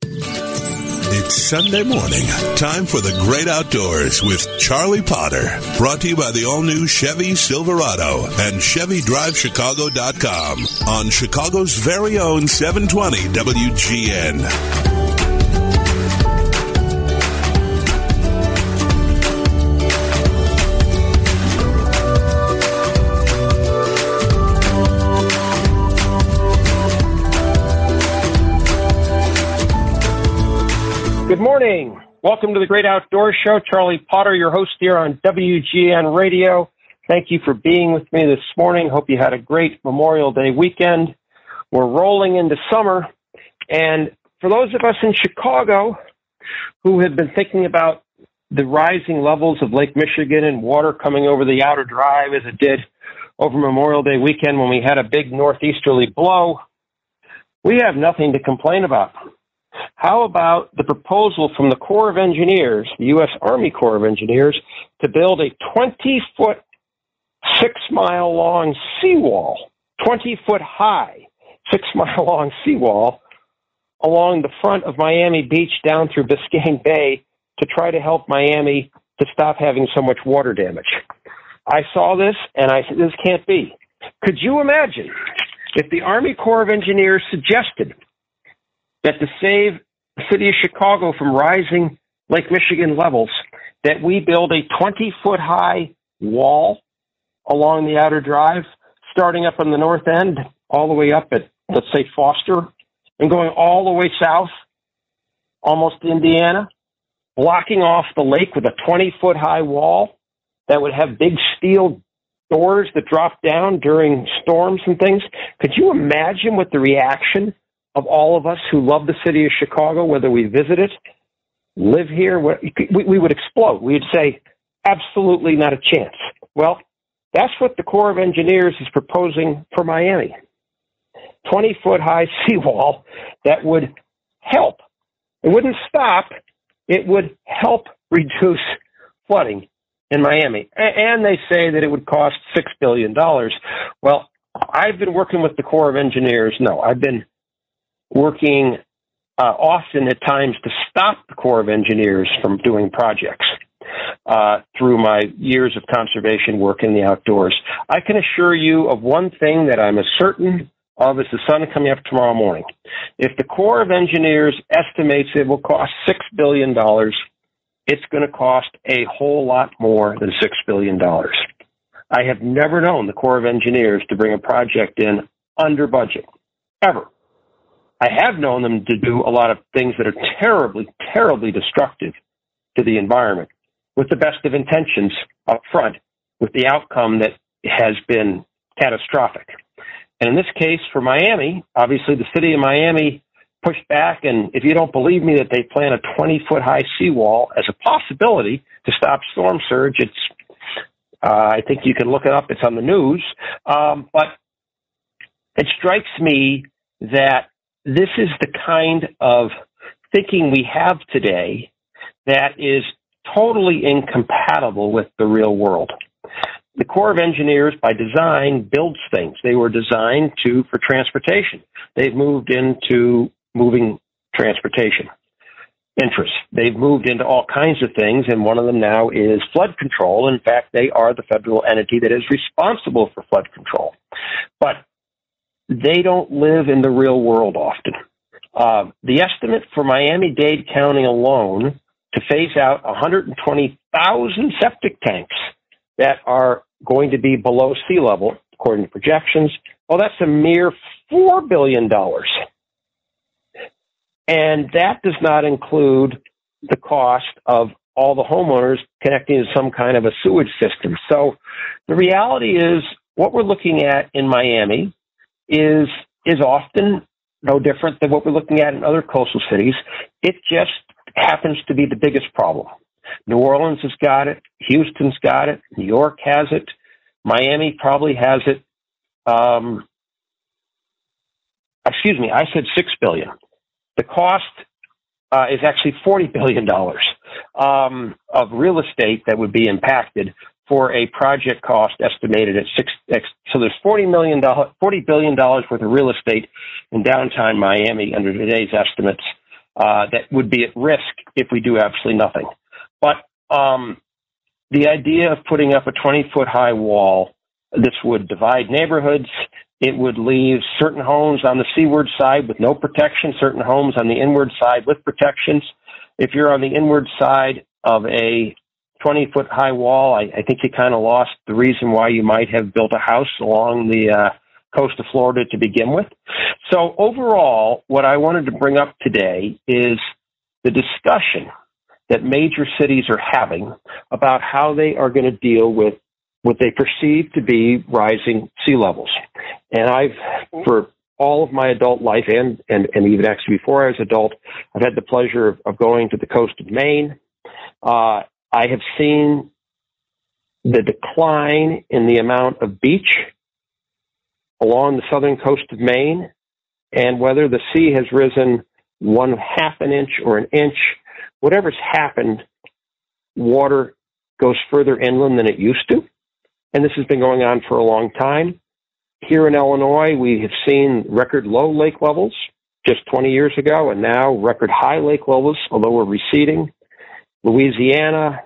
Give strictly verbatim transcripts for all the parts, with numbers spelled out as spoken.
It's Sunday morning. Time for the great outdoors with Charlie Potter. Brought to you by the all-new Chevy Silverado and Chevy Drive Chicago dot com on Chicago's very own seven twenty W G N. Good morning. Welcome to the Great Outdoors Show. Charlie Potter, your host here on W G N Radio. Thank you for being with me this morning. Hope you had a great Memorial Day weekend. We're rolling into summer. And for those of us in Chicago who have been thinking about the rising levels of Lake Michigan and water coming over the outer drive as it did over Memorial Day weekend when we had a big northeasterly blow, we have nothing to complain about. How about the proposal from the Corps of Engineers, the U S Army Corps of Engineers, to build a twenty-foot, six-mile-long seawall, twenty-foot high, six-mile-long seawall along the front of Miami Beach down through Biscayne Bay to try to help Miami to stop having so much water damage. I saw this, and I said, this can't be. Could you imagine if the Army Corps of Engineers suggested that to save the city of Chicago from rising Lake Michigan levels, that we build a twenty-foot high wall along the outer drive, starting up on the north end, all the way up at, let's say, Foster, and going all the way south, almost to Indiana, blocking off the lake with a twenty-foot high wall that would have big steel doors that drop down during storms and things. Could you imagine what the reaction of all of us who love the city of Chicago, whether we visit it, live here, we, we would explode. We'd say, absolutely not a chance. Well, that's what the Corps of Engineers is proposing for Miami. twenty-foot high seawall that would help. It wouldn't stop. It would help reduce flooding in Miami. And they say that it would cost six billion dollars. Well, I've been working with the Corps of Engineers. No, I've been working uh, often at times to stop the Corps of Engineers from doing projects uh, through my years of conservation work in the outdoors. I can assure you of one thing that I'm as certain of as the sun coming up tomorrow morning. If the Corps of Engineers estimates it will cost six billion dollars, it's going to cost a whole lot more than six billion dollars. I have never known the Corps of Engineers to bring a project in under budget, ever. I have known them to do a lot of things that are terribly, terribly destructive to the environment with the best of intentions up front, with the outcome that has been catastrophic. And in this case, for Miami, obviously the city of Miami pushed back, and if you don't believe me that they plan a twenty-foot high seawall as a possibility to stop storm surge, it's, uh, I think you can look it up, it's on the news. Um, but it strikes me that this is the kind of thinking we have today that is totally incompatible with the real world. The Corps of Engineers, by design, builds things. They were designed to for transportation. They've moved into moving transportation interests. They've moved into all kinds of things, and one of them now is flood control. In fact, they are the federal entity that is responsible for flood control. But they don't live in the real world often. Uh, the estimate for Miami-Dade County alone to phase out one hundred twenty thousand septic tanks that are going to be below sea level, according to projections, well, that's a mere four billion dollars. And that does not include the cost of all the homeowners connecting to some kind of a sewage system. So the reality is what we're looking at in Miami is is often no different than what we're looking at in other coastal cities. It just happens to be the biggest problem. New Orleans has got it. Houston's got it. New York has it. Miami probably has it. Um, excuse me, I said six billion dollars. The cost uh, is actually forty billion dollars um, of real estate that would be impacted for a project cost estimated at six. So there's forty million dollars, forty billion dollars worth of real estate in downtown Miami under today's estimates. uh, that would be at risk if we do absolutely nothing. But um, the idea of putting up a twenty-foot high wall, this would divide neighborhoods. It would leave certain homes on the seaward side with no protection, certain homes on the inward side with protections. If you're on the inward side of a twenty-foot high wall, I, I think you kind of lost the reason why you might have built a house along the uh, coast of Florida to begin with. So overall, what I wanted to bring up today is the discussion that major cities are having about how they are going to deal with what they perceive to be rising sea levels. And I've, for all of my adult life, and, and, and even actually before I was adult, I've had the pleasure of, of going to the coast of Maine. Uh, I have seen the decline in the amount of beach along the southern coast of Maine, and whether the sea has risen one half an inch or an inch, whatever's happened, water goes further inland than it used to. And this has been going on for a long time. Here in Illinois, we have seen record low lake levels just twenty years ago, and now record high lake levels, although we're receding. Louisiana,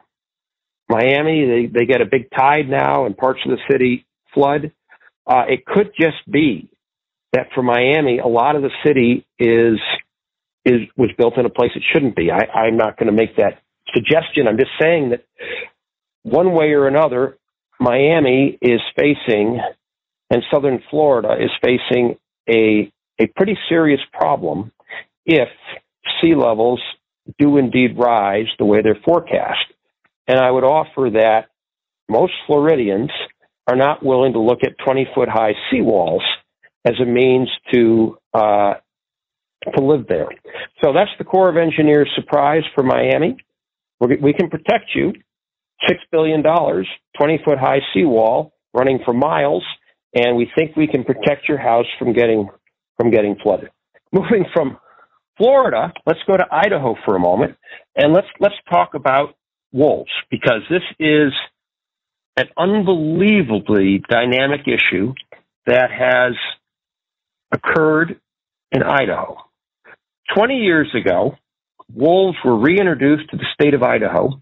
Miami, they, they get a big tide now, and parts of the city flood. Uh, it could just be that for Miami, a lot of the city is is was built in a place it shouldn't be. I, I'm not going to make that suggestion. I'm just saying that one way or another, Miami is facing, and southern Florida is facing a a pretty serious problem if sea levels do indeed rise the way they're forecast. And I would offer that most Floridians are not willing to look at twenty-foot high seawalls as a means to uh, to live there. So that's the Corps of Engineers surprise for Miami. We're, we can protect you. six billion dollars, twenty-foot high seawall running for miles, and we think we can protect your house from getting from getting flooded. Moving from Florida, let's go to Idaho for a moment, and let's let's talk about wolves, because this is an unbelievably dynamic issue that has occurred in Idaho. Twenty years ago, wolves were reintroduced to the state of Idaho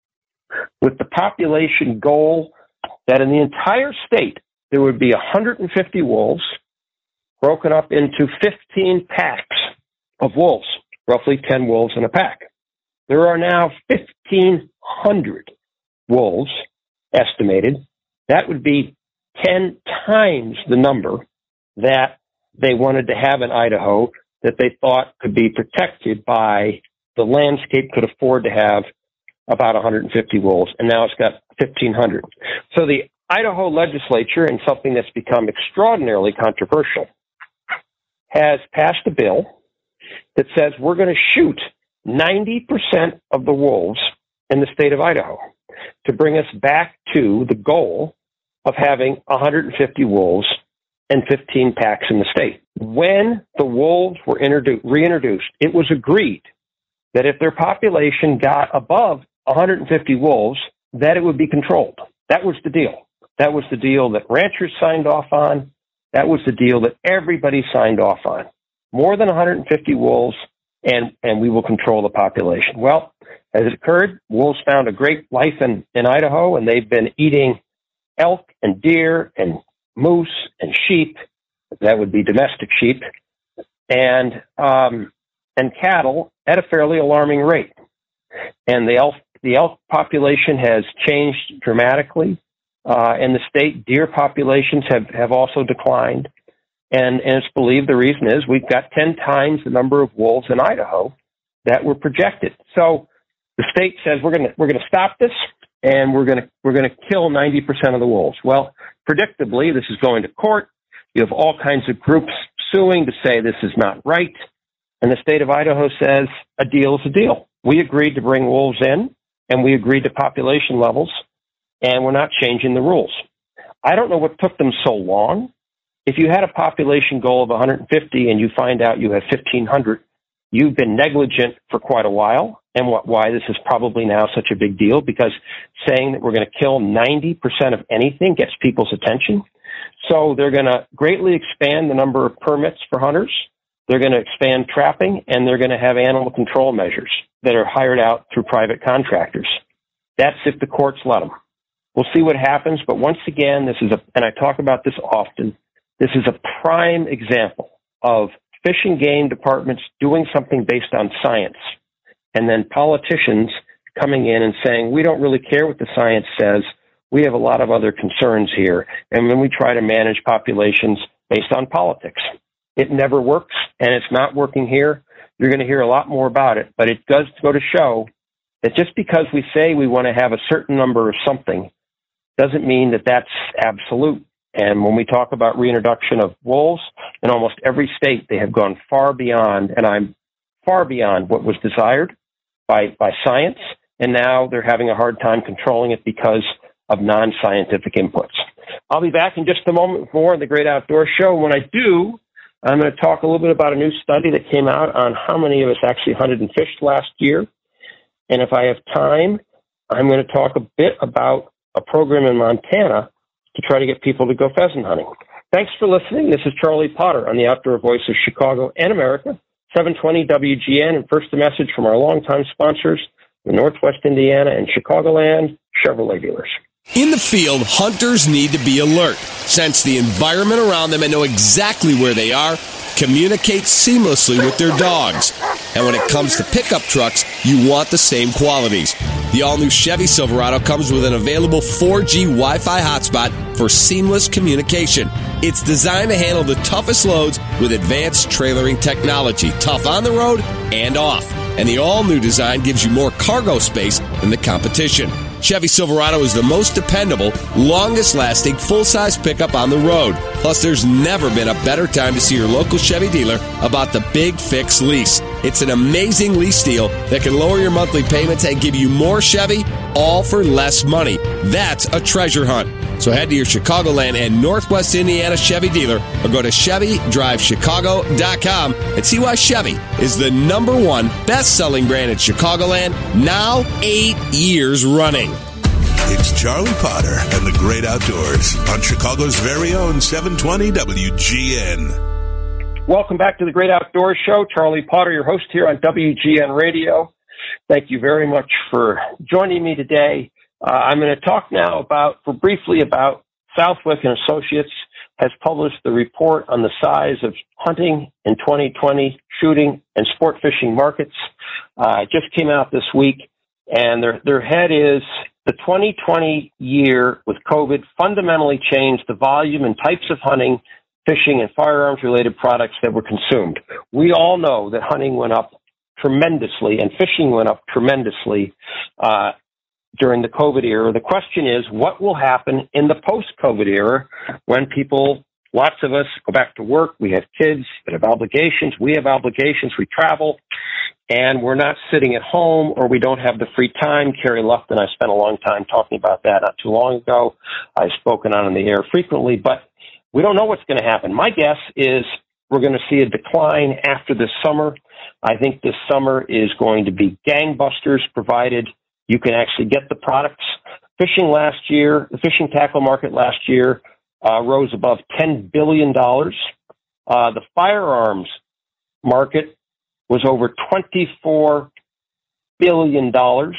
with the population goal that in the entire state there would be one hundred fifty wolves broken up into fifteen packs of wolves, roughly ten wolves in a pack. There are now fifteen hundred wolves estimated. That would be ten times the number that they wanted to have in Idaho that they thought could be protected by the landscape could afford to have about one hundred fifty wolves, and now it's got fifteen hundred. So the Idaho legislature, in something that's become extraordinarily controversial, has passed a bill that says we're going to shoot ninety percent of the wolves in the state of Idaho to bring us back to the goal of having one hundred fifty wolves and fifteen packs in the state. When the wolves were introdu- reintroduced, it was agreed that if their population got above one hundred fifty wolves, that it would be controlled. That was the deal. That was the deal that ranchers signed off on. That was the deal that everybody signed off on. More than one hundred fifty wolves, and, and we will control the population. Well, as it occurred, wolves found a great life in, in Idaho, and they've been eating elk and deer and moose and sheep. That would be domestic sheep, and um, and cattle at a fairly alarming rate. And the elk the elk population has changed dramatically. Uh, in the state, deer populations have, have also declined. And, and it's believed the reason is we've got ten times the number of wolves in Idaho that were projected. So the state says we're going to we're going to stop this, and we're going to we're going to kill ninety percent of the wolves. Well, predictably, this is going to court. You have all kinds of groups suing to say this is not right. And the state of Idaho says a deal is a deal. We agreed to bring wolves in, and we agreed to population levels, and we're not changing the rules. I don't know what took them so long. If you had a population goal of one hundred fifty and you find out you have fifteen hundred, you've been negligent for quite a while, and what, why this is probably now such a big deal, because saying that we're going to kill ninety percent of anything gets people's attention. So they're going to greatly expand the number of permits for hunters. they're going to expand trapping, and they're going to have animal control measures that are hired out through private contractors. That's if the courts let them. We'll see what happens, but once again, this is a, and I talk about this often, this is a prime example of Fish and Game departments doing something based on science, and then politicians coming in and saying, we don't really care what the science says. We have a lot of other concerns here. And then we try to manage populations based on politics. It never works, and it's not working here. You're going to hear a lot more about it, but it does go to show that just because we say we want to have a certain number of something doesn't mean that that's absolute. And when we talk about reintroduction of wolves, in almost every state, they have gone far beyond, and I'm far beyond what was desired by, by science, and now they're having a hard time controlling it because of non-scientific inputs. I'll be back in just a moment more on the Great Outdoors Show. When I do, I'm going to talk a little bit about a new study that came out on how many of us actually hunted and fished last year. And if I have time, I'm going to talk a bit about a program in Montana to try to get people to go pheasant hunting. Thanks for listening. This is Charlie Potter on the Outdoor Voice of Chicago and America, seven twenty W G N. And first, a message from our longtime sponsors, the Northwest Indiana and Chicagoland Chevrolet dealers. In the field, hunters need to be alert, sense the environment around them, and know exactly where they are, communicate seamlessly with their dogs. And when it comes to pickup trucks, you want the same qualities. The all-new Chevy Silverado comes with an available four G Wi-Fi hotspot for seamless communication. It's designed to handle the toughest loads with advanced trailering technology, tough on the road and off. And the all-new design gives you more cargo space than the competition. Chevy Silverado is the most dependable, longest-lasting, full-size pickup on the road. Plus, there's never been a better time to see your local Chevy dealer about the Big Fix lease. It's an amazing lease deal that can lower your monthly payments and give you more Chevy, all for less money. That's a treasure hunt. So head to your Chicagoland and Northwest Indiana Chevy dealer or go to Chevy Drive Chicago dot com and see why Chevy is the number one best-selling brand in Chicagoland, now eight years running. It's Charlie Potter and the Great Outdoors on Chicago's very own seven twenty W G N. Welcome back to the Great Outdoors Show. Charlie Potter, your host here on W G N Radio. Thank you very much for joining me today. Uh, I'm going to talk now about, for briefly about Southwick and Associates has published the report on the size of hunting in twenty twenty, shooting and sport fishing markets. Uh, it just came out this week, and their their head is the twenty twenty year with COVID fundamentally changed the volume and types of hunting, fishing, and firearms-related products that were consumed. We all know that hunting went up tremendously and fishing went up tremendously uh, during the COVID era. The question is, what will happen in the post-COVID era when people, lots of us, go back to work, we have kids that have obligations, we have obligations, we travel, and we're not sitting at home or we don't have the free time. Carrie Lufton, I spent a long time talking about that not too long ago. I've spoken on the air frequently, but we don't know what's going to happen. My guess is we're going to see a decline after this summer. I think this summer is going to be gangbusters, provided you can actually get the products. Fishing last year, the fishing tackle market last year uh, rose above ten billion dollars. Uh, the firearms market was over twenty-four billion dollars.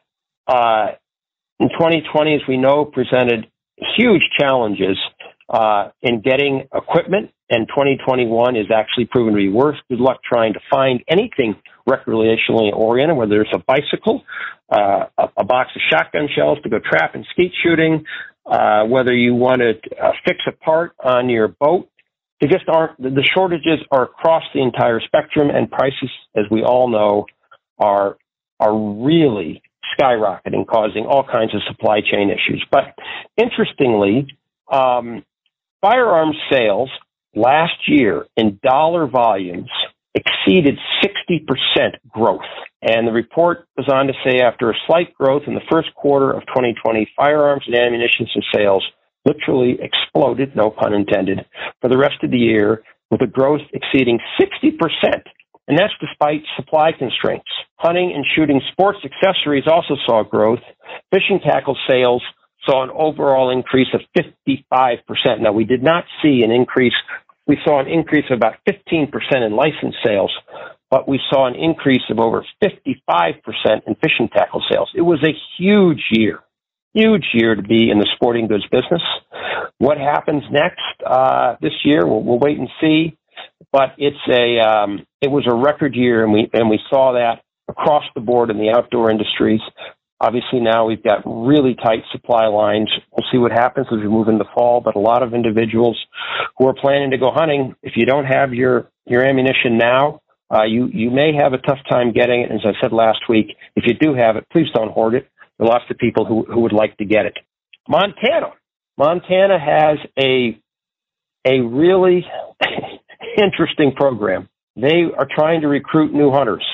Uh, in twenty twenty, as we know, presented huge challenges uh, in getting equipment, and twenty twenty-one is actually proven to be worse. Good luck trying to find anything recreationally oriented, whether it's a bicycle, uh, a, a box of shotgun shells to go trap and skeet shooting, uh, whether you want to uh, fix a part on your boat. They just aren't, the shortages are across the entire spectrum, and prices, as we all know, are, are really skyrocketing, causing all kinds of supply chain issues. But interestingly, um, firearms sales last year in dollar volumes exceeded sixty percent growth. And the report goes on to say, after a slight growth in the first quarter of twenty twenty, firearms and ammunition sales literally exploded, no pun intended, for the rest of the year, with a growth exceeding sixty percent. And that's despite supply constraints. Hunting and shooting sports accessories also saw growth. Fishing tackle sales saw an overall increase of fifty-five percent. Now, we did not see an increase we saw an increase of about fifteen percent in license sales, but we saw an increase of over fifty-five percent in fishing tackle sales. It was a huge year, huge year to be in the sporting goods business. What happens next uh, this year, we'll, we'll wait and see. But it's a um, it was a record year, and we and we saw that across the board in the outdoor industries. Obviously, now we've got really tight supply lines. We'll see what happens as we move into fall. But a lot of individuals who are planning to go hunting, if you don't have your your ammunition now, uh, you you may have a tough time getting it. As I said last week, if you do have it, please don't hoard it. There are lots of people who who would like to get it. Montana, Montana has a a really interesting program. They are trying to recruit new hunters.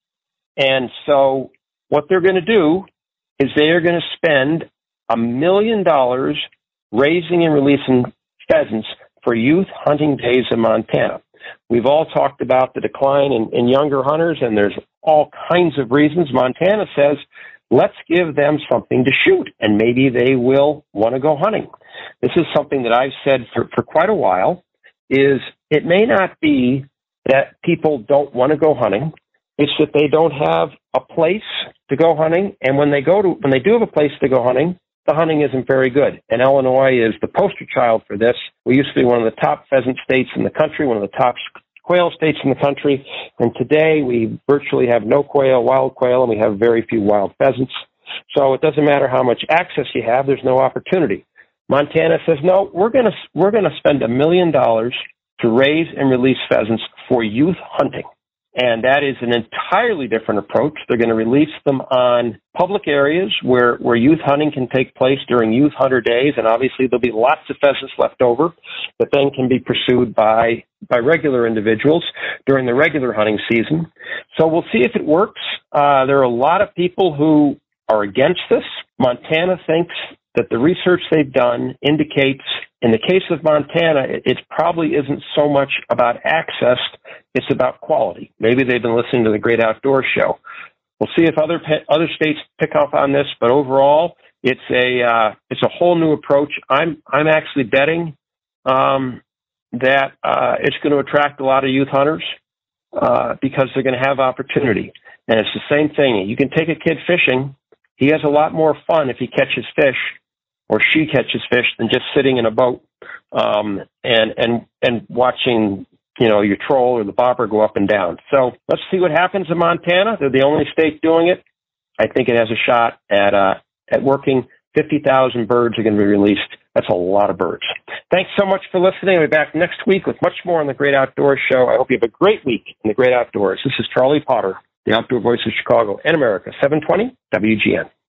And so what they're going to do is they are going to spend a million dollars raising and releasing pheasants for youth hunting days in Montana. We've all talked about the decline in, in younger hunters, and there's all kinds of reasons. Montana says, let's give them something to shoot, and maybe they will want to go hunting. This is something that I've said for, for quite a while, is it may not be that people don't want to go hunting. It's that they don't have a place to go hunting. And when they go to, when they do have a place to go hunting, the hunting isn't very good. And Illinois is the poster child for this. We used to be one of the top pheasant states in the country, one of the top quail states in the country. And today we virtually have no quail, wild quail, and we have very few wild pheasants. So it doesn't matter how much access you have, there's no opportunity. Montana says, no, we're going to, we're going to spend a million dollars to raise and release pheasants for youth hunting. And that is an entirely different approach. They're going to release them on public areas where, where youth hunting can take place during youth hunter days. And obviously there'll be lots of pheasants left over that then can be pursued by, by regular individuals during the regular hunting season. So we'll see if it works. Uh, there are a lot of people who are against this. Montana thinks that the research they've done indicates, in the case of Montana, it, it probably isn't so much about access, it's about quality. Maybe they've been listening to the Great Outdoors Show. We'll see if other other states pick up on this, but overall, it's a uh, it's a whole new approach. I'm I'm actually betting um, that uh, it's going to attract a lot of youth hunters uh, because they're going to have opportunity. And it's the same thing. You can take a kid fishing. He has a lot more fun if he catches fish or she catches fish than just sitting in a boat um, and and and watching, you know, your troll or the bobber go up and down. So let's see what happens in Montana. They're the only state doing it. I think it has a shot at uh, at working. fifty thousand birds are going to be released. That's a lot of birds. Thanks so much for listening. I'll be back next week with much more on the Great Outdoors Show. I hope you have a great week in the Great Outdoors. This is Charlie Potter, the Outdoor Voice of Chicago and America, seven twenty W G N.